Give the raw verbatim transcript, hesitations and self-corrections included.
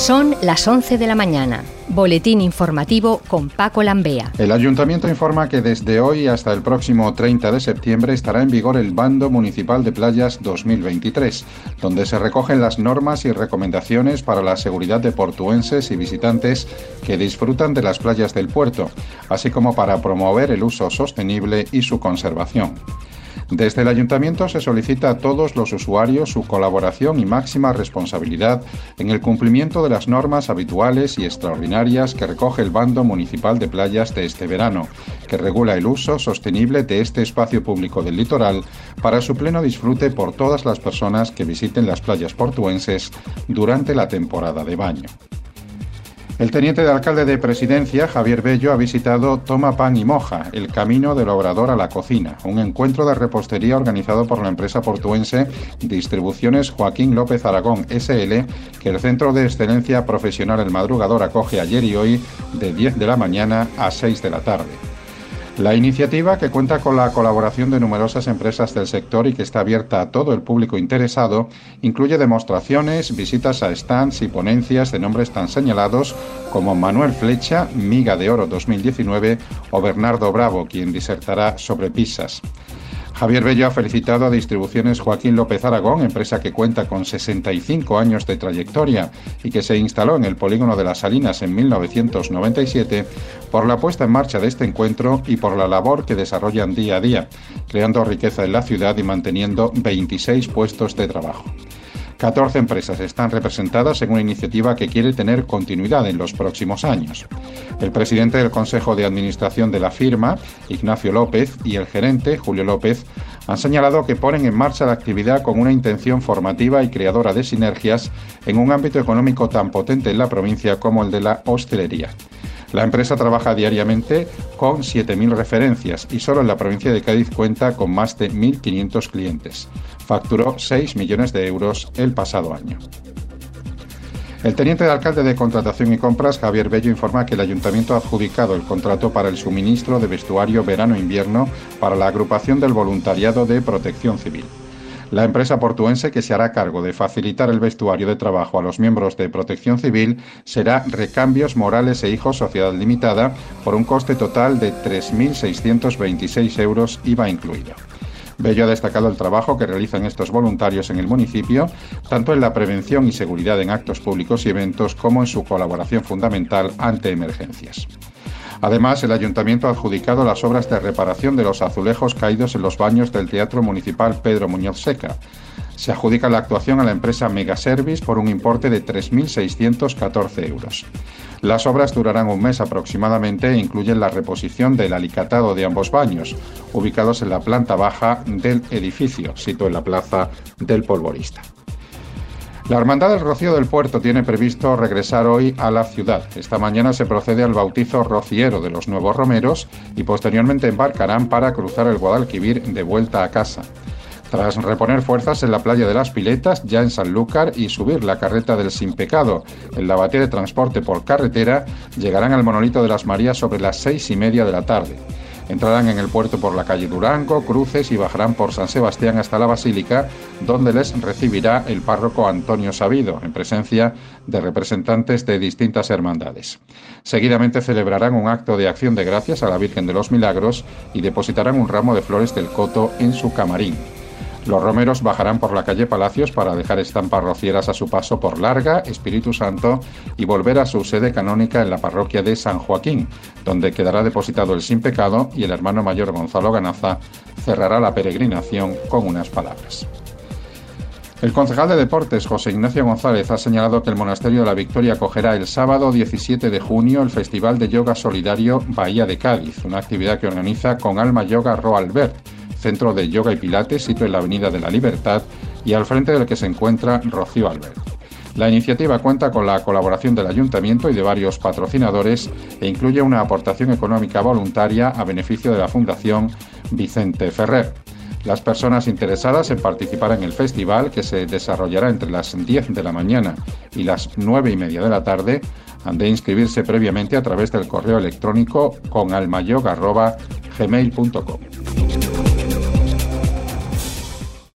Son las once de la mañana. Boletín informativo con Paco Lambea. El Ayuntamiento informa que desde hoy hasta el próximo treinta de septiembre estará en vigor el Bando Municipal de Playas dos mil veintitrés, donde se recogen las normas y recomendaciones para la seguridad de portuenses y visitantes que disfrutan de las playas del puerto, así como para promover el uso sostenible y su conservación. Desde el Ayuntamiento se solicita a todos los usuarios su colaboración y máxima responsabilidad en el cumplimiento de las normas habituales y extraordinarias que recoge el Bando Municipal de Playas de este verano, que regula el uso sostenible de este espacio público del litoral para su pleno disfrute por todas las personas que visiten las playas portuenses durante la temporada de baño. El teniente de alcalde de Presidencia, Javier Bello, ha visitado Toma Pan y Moja, el camino del obrador a la cocina, un encuentro de repostería organizado por la empresa portuense Distribuciones Joaquín López Aragón S L, que el Centro de Excelencia Profesional El Madrugador acoge ayer y hoy de diez de la mañana a seis de la tarde. La iniciativa, que cuenta con la colaboración de numerosas empresas del sector y que está abierta a todo el público interesado, incluye demostraciones, visitas a stands y ponencias de nombres tan señalados como Manuel Flecha, Miga de Oro dos mil diecinueve, o Bernardo Bravo, quien disertará sobre pizzas. Javier Bello ha felicitado a Distribuciones Joaquín López Aragón, empresa que cuenta con sesenta y cinco años de trayectoria y que se instaló en el polígono de Las Salinas en mil novecientos noventa y siete, por la puesta en marcha de este encuentro y por la labor que desarrollan día a día, creando riqueza en la ciudad y manteniendo veintiséis puestos de trabajo. catorce empresas están representadas en una iniciativa que quiere tener continuidad en los próximos años. El presidente del Consejo de Administración de la firma, Ignacio López, y el gerente, Julio López, han señalado que ponen en marcha la actividad con una intención formativa y creadora de sinergias en un ámbito económico tan potente en la provincia como el de la hostelería. La empresa trabaja diariamente con siete mil referencias y solo en la provincia de Cádiz cuenta con más de mil quinientos clientes. Facturó seis millones de euros el pasado año. El teniente de alcalde de Contratación y Compras, Javier Bello, informa que el Ayuntamiento ha adjudicado el contrato para el suministro de vestuario verano-invierno para la agrupación del voluntariado de Protección Civil. La empresa portuense que se hará cargo de facilitar el vestuario de trabajo a los miembros de Protección Civil será Recambios Morales e Hijos Sociedad Limitada por un coste total de tres mil seiscientos veintiséis euros, I V A incluido. Bello ha destacado el trabajo que realizan estos voluntarios en el municipio, tanto en la prevención y seguridad en actos públicos y eventos como en su colaboración fundamental ante emergencias. Además, el Ayuntamiento ha adjudicado las obras de reparación de los azulejos caídos en los baños del Teatro Municipal Pedro Muñoz Seca. Se adjudica la actuación a la empresa Megaservice por un importe de tres mil seiscientos catorce euros. Las obras durarán un mes aproximadamente e incluyen la reposición del alicatado de ambos baños, ubicados en la planta baja del edificio, sito en la plaza del Polvorista. La Hermandad del Rocío del Puerto tiene previsto regresar hoy a la ciudad. Esta mañana se procede al bautizo rociero de los nuevos romeros y posteriormente embarcarán para cruzar el Guadalquivir de vuelta a casa. Tras reponer fuerzas en la playa de las Piletas, ya en Sanlúcar, y subir la carreta del Sin Pecado en la batea de transporte por carretera, llegarán al Monolito de las Marías sobre las seis y media de la tarde. Entrarán en el puerto por la calle Durango, cruces y bajarán por San Sebastián hasta la Basílica, donde les recibirá el párroco Antonio Sabido, en presencia de representantes de distintas hermandades. Seguidamente celebrarán un acto de acción de gracias a la Virgen de los Milagros y depositarán un ramo de flores del coto en su camarín. Los romeros bajarán por la calle Palacios para dejar estampas rocieras a su paso por Larga, Espíritu Santo, y volver a su sede canónica en la parroquia de San Joaquín, donde quedará depositado el Sin Pecado, y el hermano mayor Gonzalo Ganaza cerrará la peregrinación con unas palabras. El concejal de Deportes, José Ignacio González, ha señalado que el Monasterio de la Victoria acogerá el sábado diecisiete de junio el Festival de Yoga Solidario Bahía de Cádiz, una actividad que organiza con Alma Yoga Ro Albert, centro de yoga y pilates, sitio en la Avenida de la Libertad, y al frente del que se encuentra Rocío Albert. La iniciativa cuenta con la colaboración del Ayuntamiento y de varios patrocinadores e incluye una aportación económica voluntaria a beneficio de la Fundación Vicente Ferrer. Las personas interesadas en participar en el festival, que se desarrollará entre las diez de la mañana y las nueve y media de la tarde, han de inscribirse previamente a través del correo electrónico con almayoga arroba gmail punto com.